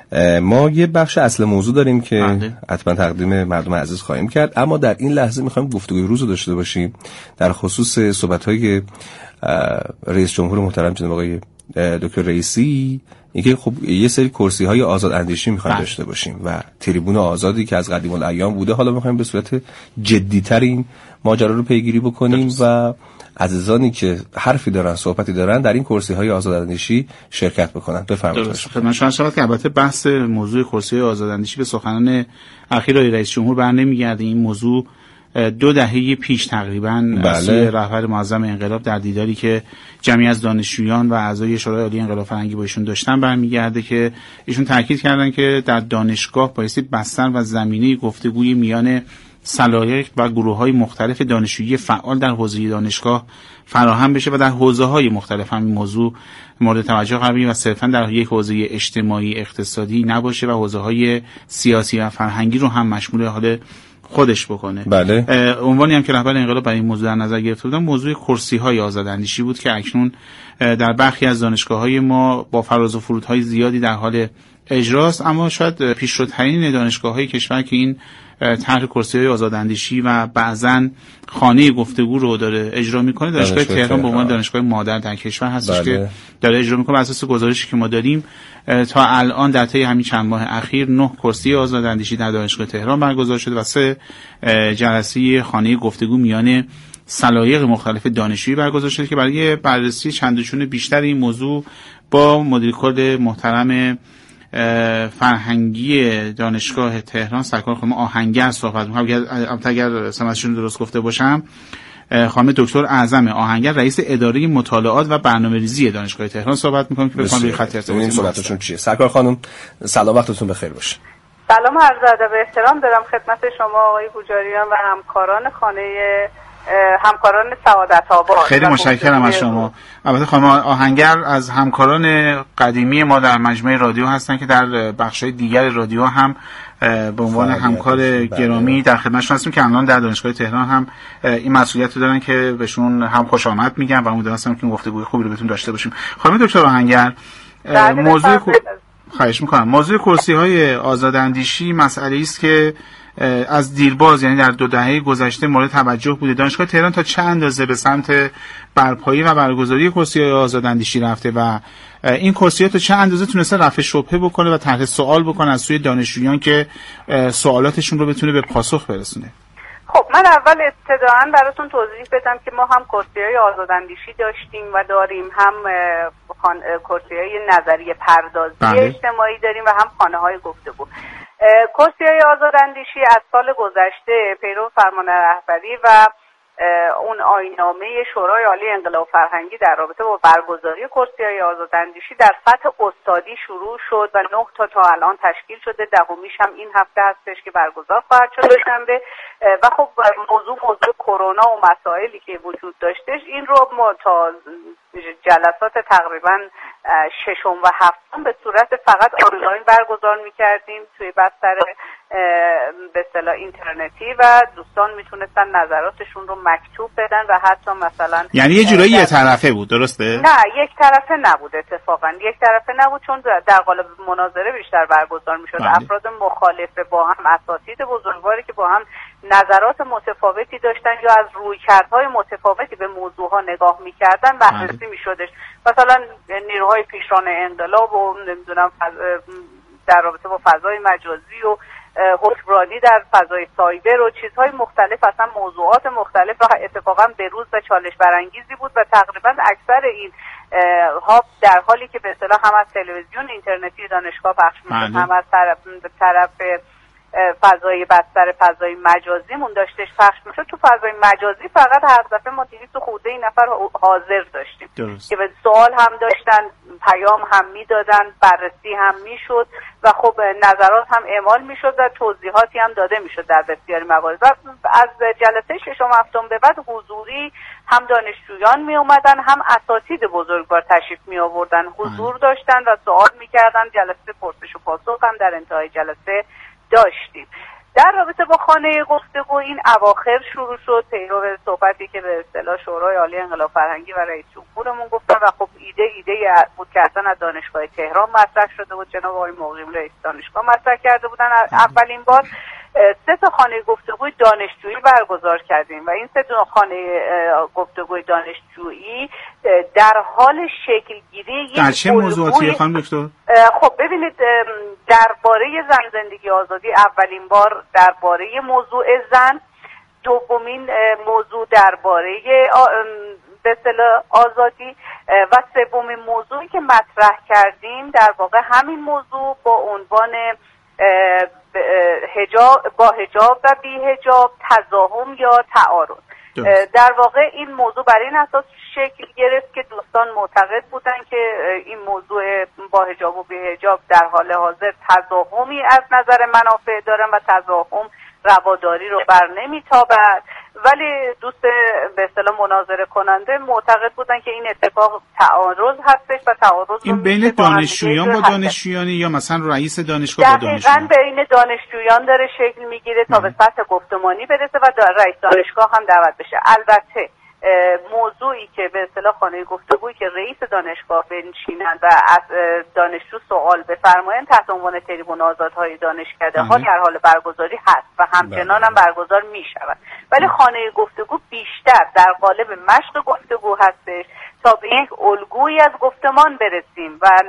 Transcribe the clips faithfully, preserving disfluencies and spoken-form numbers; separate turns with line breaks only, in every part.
ما یه بخش اصل موضوع داریم که حتما تقدیم مردم عزیز خواهیم کرد، اما در این لحظه میخوایم گفتگوی روز رو داشته باشیم در خصوص صحبت‌های رئیس جمهور محترم جناب آقای دکتر رئیسی، اینکه خب یه سری کرسی‌های آزاد اندیشی می‌خوایم داشته باشیم و تریبون آزادی که از قدیم الایام بوده، حالا می‌خوایم به صورت جدی‌تر این ماجرا رو پیگیری بکنیم درست. و عزیزانی که حرفی دارن، صحبتی دارن، در این کرسی‌های آزاد اندیشی شرکت بکنن. بفرمایید.
خدمت شما شد که البته بحث موضوع کرسی‌های آزاد اندیشی به سخنان اخیر آقای رئیس جمهور برنمیگرده. این موضوع دو دهه پیش تقریباً از رهبر معظم انقلاب در دیداری که جمعی از دانشجویان و اعضای شورای عالی انقلاب فرهنگی با ایشون داشتن برمیگرده که ایشون تاکید کردن که در دانشگاه بایستی بستر و زمینه گفتگوی میان سلایق و گروه‌های مختلف دانشجویی فعال در حوزه دانشگاه فراهم بشه و در حوزه‌های مختلف همین موضوع مورد توجه قرار بگیره و صرفاً در یک حوزه اجتماعی اقتصادی نباشه و حوزه‌های سیاسی و فرهنگی رو هم مشمول حال خودش بکنه.
بله.
عنوانی هم که رهبر انقلاب برای این موضوع در نظر گرفته بودن موضوع کرسی‌های آزاداندیشی بود که اکنون در برخی از دانشگاه‌های ما با فراز و فرودهای زیادی در حال اجراست، اما شاید پیشروترین دانشگاه‌های کشور که این طرح کرسی‌های آزاداندیشی و بعضاً خانه گفتگو رو داره اجرا می‌کنه دانشگاه تهران به عنوان دانشگاه مادر در کشور هستش. بله. که داره اجرا می‌کنه. بر اساس گزارشی که ما داریم تا الان در طی همین چند ماه اخیر نه کرسی آزاداندیشی در دانشگاه تهران برگزار شده و سه جلسه خانه گفتگو میان سلایق مختلف دانشجویی برگزار شده که برای بررسی چندچون بیشتر این موضوع با مدیر کل محترم فرهنگی دانشگاه تهران سرکار خانم آهنگر صحبت می‌کنم. اگر سمتشون درست گفته باشم، خانم دکتر اعظم آهنگر رئیس اداره مطالعات و برنامه‌ریزی دانشگاه تهران صحبت می‌کنم که بخوام روی خط ارتباطی
صحبتشون چیه. سرکار خانم سلام، وقتتون بخیر باشه.
سلام، عرض ادب و احترام دارم خدمت شما آقای بوجاریان و همکاران خانه همکاران سعادت آباد.
خیلی متشکرم از شما. البته خانم آهنگر از همکاران قدیمی ما در مجمع رادیو هستن که در بخش‌های دیگر رادیو هم به عنوان همکار گرامی در خدمتشون هستیم که الان در دانشگاه تهران هم این مسئولیت رو دارن که بهشون هم خوش آمد میگم و امیدوارم هستم که این گفتگوی خوبی رو بتون داشته باشیم. خانم دکتر آهنگر، موضوع خواهش می‌کنم موضوع کرسی‌های آزاداندیشی مسئله‌ای است که از دیرباز، یعنی در دو دهه گذشته مورد توجه بوده. دانشگاه تهران تا چه اندازه به سمت برپایی و برگزاری کرسی‌های آزاداندیشی رفته و این کرسی‌ها تا چه اندازه تونسته رفع شبهه بکنه و طرح سوال بکنه از سوی دانشجویان که سوالاتشون رو بتونه به پاسخ برسونه؟
خب من اول ابتداً براتون توضیح بدم که ما هم کرسی‌های آزاداندیشی داشتیم و داریم، هم کرسی‌های نظریه پردازی بله. اجتماعی داریم و هم خانه‌های گفتگو. کرسی‌های آزاداندیشی از سال گذشته پیرو فرمان رهبری و اون آیین‌نامه شورای عالی انقلاب فرهنگی در رابطه با برگزاری کرسی‌های آزاداندیشی در سطح استادی شروع شد و نه تا تا الان تشکیل شده. دهمیش هم این هفته هستش که برگزار خواهد شد دوشنبه. و خب موضوع موضوع کرونا و مسائلی که وجود داشتش این رو ما تا جلسات تقریبا ششم و هفتم به صورت فقط آنلاین برگزار می‌کردیم توی بستر به اصطلاح اینترنتی و دوستان میتونستن نظراتشون رو مکتوب بدن و حتی مثلا
یعنی یه جورایی یه طرفه بود، درسته؟
نه، یک طرفه نبود. اتفاقا یک طرفه نبود چون در قالب مناظره بیشتر برگزار میشد. افراد مخالف با هم، اساتید بزرگواری که با هم نظرات متفاوتی داشتن یا از رویکردهای متفاوتی به موضوعها نگاه میکردن بررسی میشدش. مثلا نیروهای پیشران انقلاب و نمیدونم در رابطه با فضای مجازی و حکمرانی در فضای سایبر و چیزهای مختلف، اصلا موضوعات مختلف و اتفاقا بروز و چالش برانگیزی بود و تقریبا اکثر این ها در حالی که به اصطلاح هم از تلویزیون اینترنتی دانشگاه پخش میشد هم از طرف طرف فضای بستر فضای مجازیمون داشتش پخش میشد. تو فضای مجازی فقط هر دفعه ما دویست خورده این نفر حاضر داشتیم درست. که به سوال هم داشتن، پیام هم میدادن، بررسی هم میشد و خب نظرات هم اعمال میشد و توضیحاتی هم داده میشد در بسیاری موارد. و از جلسه ششم هفتم به بعد حضوری هم دانشجویان می اومدن هم اساتید بزرگوار تشریف می آوردن، حضور داشتن و سوال میکردن. جلسه پرسش و پاسخ هم در انتهای جلسه داشتیم. در رابطه با خانه گفتگو این اواخر شروع شد، پیرو صحبتی که به اصطلاح شورای عالی انقلاب فرهنگی و رئیس جمهورمون گفتن و خب ایده ایده بود که اصلا از دانشگاه تهران مطرح شده بود، جناب آقای مقیم رئیس دانشگاه مطرح کرده بودن. اولین بار سه تا خانه گفتگوی دانشجویی برگزار کردیم و این سه تا خانه گفتگوی دانشجویی در حال شکل گیری یک
در چه موضوعاتی خانم دکتر؟
خب ببینید، درباره زن زندگی آزادی اولین بار درباره موضوع زن، دومین موضوع درباره به اصطلاح آزادی و سومین موضوعی که مطرح کردیم در واقع همین موضوع با عنوان حجاب با حجاب و بی حجاب، تضاهم یا تعارض. در واقع این موضوع بر این اساس شکل گرفت که دوستان معتقد بودن که این موضوع با حجاب و بی حجاب در حال حاضر تضاهمی از نظر منافع دارن و تضاهم رواداری رو بر نمیتابد، ولی دوست به اصطلاح مناظره کننده معتقد بودن که این اتفاق تعارض هستش و تعارض
این بین دانشجویان با دانشجویانی یا مثلا رئیس دانشگاه با دانشجویان؟
دقیقاً بین دانشجویان داره شکل میگیره تا به سطح گفتمانی برسه و رئیس دانشگاه هم دعوت بشه. البته موضوعی که به اصطلاح خانه گفتگویی که رئیس دانشگاه بنشینند و از دانشجو سوال بفرمایند تحت عنوان تریبون آزادهای دانشکده ها در حال برگزاری هست و همچنان هم برگزار می شود، ولی خانه گفتگو بیشتر در قالب مشق گفتگو هستش تا به یک الگویی از گفتمان برسیم و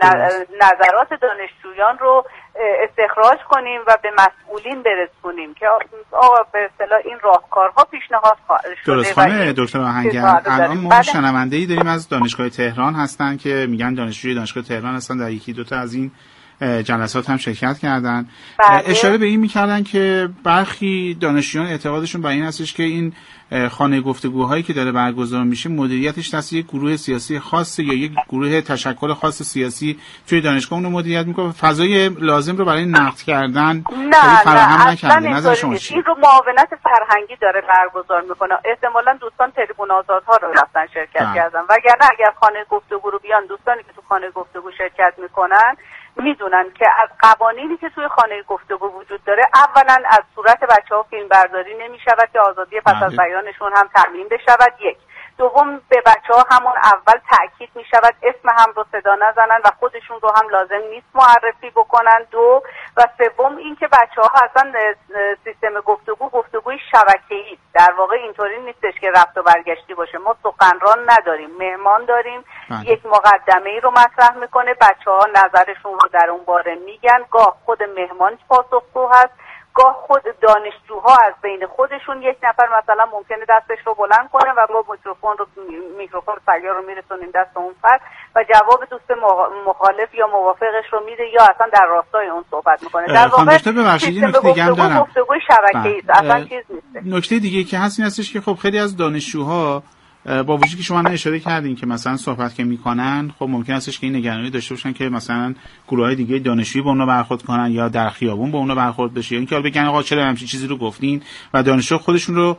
نظرات دانشجویان رو استخراج کنیم و به مسئولین برسونیم که آقا به اصطلاح این راهکارها پیشنهاد شده.
درست خانم دکتر آهنگر، الان ما شنونده‌ای داریم از دانشگاه تهران هستن که میگن دانشجوی دانشگاه تهران هستن، در یکی دو تا از این جلسات هم شرکت کردن. بله. اشاره به این میکردن که برخی دانشجویان اعتقادشون بر این هستش که این خانه گفتگوهایی که داره برگزار میشه مدیریتش دست یک گروه سیاسی خاصه یا یک گروه تشکل خاص سیاسی توی دانشگاه اون رو مدیریت میکنه، فضای لازم رو برای نقد کردن فراهم نکرده. نظر شما چیه؟
این رو معاونت فرهنگی داره برگزار میکنه. احتمالاً دوستان تریبون آزادها رو رفتن شرکت کردن، وگرنه اگر خانه گفتگو رو بیان دوستانی که تو خانه گفتگو شرکت میکنن میدونن که از قوانینی که توی خانه گفتگو وجود داره، اولا از صورت بچه‌ها فیلم برداری نمی‌شود که آزادی پس از بیانشون هم تضمین بشود، یک. دوم به بچه‌ها همون اول تأکید می‌شود اسم هم رو صدا نزنن و خودشون رو هم لازم نیست معرفی بکنن، دو. و سوم اینکه بچه‌ها اصلا سیستم گفتگو گفتگوی شبکه‌ای است. در واقع اینطوری نیستش که رفت و برگشتی باشه. ما سخنران نداریم، مهمان داریم. بله. یک مقدمه‌ای رو مطرح میکنه، بچه‌ها نظرشون رو در اون باره میگن، گاه خود مهمان پاسخگو هست، گاه خود دانشجوها از بین خودشون یک نفر مثلا ممکنه دستش رو بلند کنه و ما میکروفون رو میکروفون سیار رو میرسونیم دست اون فرد و جواب دوست مخالف یا موافقش رو میده یا اصلا در راستای اون صحبت میکنه. در واقع
سیستم گفتگو
گفتگوی شبکه‌ای است، اصلا چیز نیست.
نکته دیگه که هست این هستش که خب خیلی از دانشجوها با وجودی که شما اشاره کردین که مثلا صحبت که میکنن، خب ممکن استش که این نگرانی داشته باشن که مثلا گروه‌های دیگه دانشجویی با اونا برخورد کنن یا در خیابون با اونا برخورد بشه، یا اینکه بگن آقا چرا همچین چیزی رو گفتین و دانشجو خودشون رو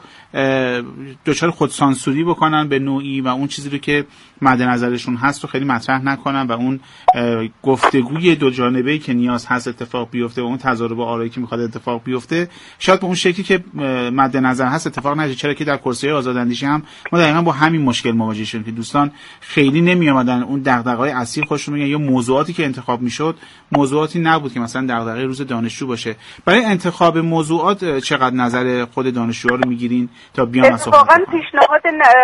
دچار خودسانسوری بکنن به نوعی و اون چیزی رو که مد نظرشون هست رو خیلی مطرح نکنن و اون گفتگوی دو جانبه‌ای که نیاز هست اتفاق بیفته و اون تضارب آرایی که میخواد اتفاق بیفته شاید به اون شکلی که مد نظر هست اتفاق نشه. چرا که در کورس‌های آزاداندیشی هم ما دقیقاً با همین مشکل مواجه شدیم که دوستان خیلی نمی اومدن اون دغدغه‌های اصلی خودشون میگن یا موضوعاتی که انتخاب میشد موضوعاتی نبود که مثلا دغدغه روز دانشجو باشه. برای انتخاب موضوعات چقدر نظر خود دانشجوها رو میگیرین تا بیان صحبت کنن؟
واقعا پیشنهاد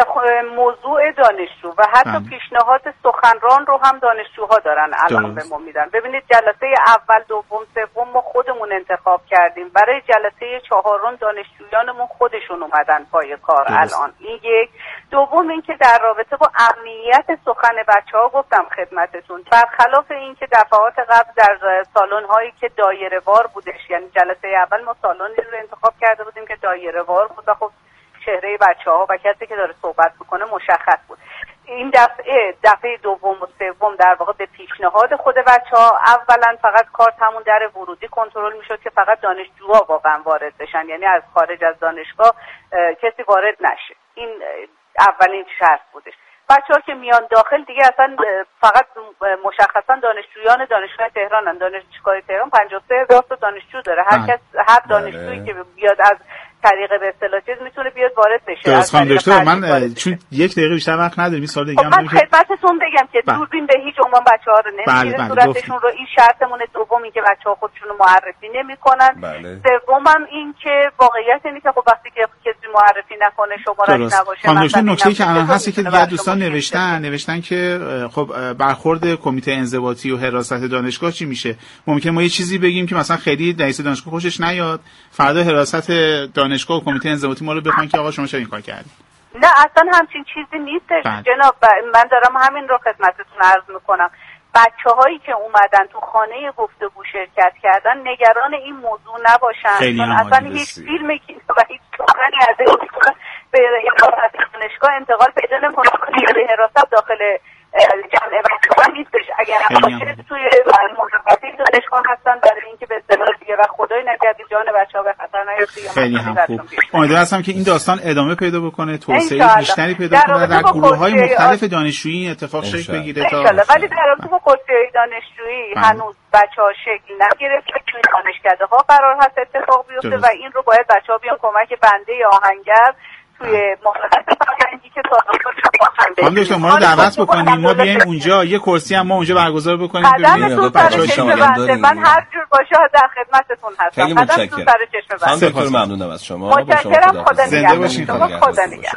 موضوع دانشجو و حتی بله. پیشنهاد سخنران رو هم دانشجوها دارن الان به ما میدن. ببینید جلسه اول، دوم، سوم ما خودمون انتخاب کردیم، برای جلسه چهارم دانشجویانمون خودشون اومدن پای کار درست. الان این یک. دوم اینکه در رابطه با امنیت سخن بچه‌ها گفتم خدمتتون، برخلاف اینکه دفعات قبل در سالن‌هایی که دایره‌وار بودش، یعنی جلسه اول ما سالنی رو انتخاب کرده بودیم که دایره‌وار بود و خب چهره بچه‌ها و کسی که داره صحبت میکنه مشخص بود. این دفعه دفعه دوم و سوم در واقع به پیشنهاد خود بچه‌ها اولا فقط کارت همون در ورودی کنترل میشد که فقط دانشجوها واقعا وارد بشن، یعنی از خارج از دانشگاه کسی وارد نشه. این اولین شرط بودش. بچه‌ها که میان داخل دیگه اصلا فقط مشخصا دانشجویان دانشگاه تهرانن. دانشگاه تهران پنجاه و سه هزار تا دانشجو داره. هر کس هر دانشجویی که بیاد از طریق به اصطلاح چیز میتونه بیاد وارد بشه.
درست خانم دکتر، من چون یک دقیقه بیشتر وقت نداریم این سوال دیگه
خب من خدمتتون بگم که دوربین به هیچ عنوان بچه‌ها رو نمیگیره صورتشون رو. این شرطمون دوم این که بچه‌ها خودشون رو معرفی نمیکنن. سومم این که واقعیت اینه که خب وقتی که کسی معرفی نکنه شماره‌اش نباشه.
خانم دکتر، نکته‌ای که الان هست که دیگه دوستان نوشتن نوشتن که خب برخورد کمیته انضباطی و حراست دانشگاه چی میشه؟ ممکنه ما یه چیزی بگیم که مثلا خیلی رئیس دانشگاه خوشش نیاد، فردا حراست دانشگاه و کمیته انضباطی ما رو بخوان که آقا شما چرا این کار کردید.
نه اصلا همچین چیزی نیستش جناب. من دارم همین رو خدمتتون عرض میکنم. بچه‌هایی که اومدن تو خانه گفتگو شرکت کردن نگران این موضوع نباشن، چون اصلا هیچ فیلمی و هیچ سخنی از به دانشگاه انتقال پیدا نمی‌کنه. حراست داخل جمع بچه‌ها نیستش. اگر باشه توی محوطه دانشگاه هستن برای اینکه به اصطلاح دیگه و خدای نکرده جان بچه‌ها به خطر نیفته.
خیلی هم خوب. امیدوارم هستم که این داستان ادامه پیدا بکنه، توسعه بیشتری پیدا کنه، در گروه‌های مختلف دانشجویی اتفاق شکل بگیره تا
ولی در رابطه با کرسی‌های دانشجویی هنوز بچه‌ها شکل نگرفته. توی دانشکده‌ها قرار هست اتفاق بیفته و این رو باید بچه‌ها بیان کمک بنده آهنگر توی مخالفت فرهنگی که
خانم دکتر ما رو دعوت بکنیم ما بیایم اونجا، یه کرسی هم ما اونجا برگزار بکنیم
ببینیم بچه‌ها شما من هر جور باشه در خدمتتون هستم.
خیلی متشکرم. خانم دکتر ممنونم از شما.
متشکرم. خدا نگهدار.
زنده باشین.
خدا نگهدار.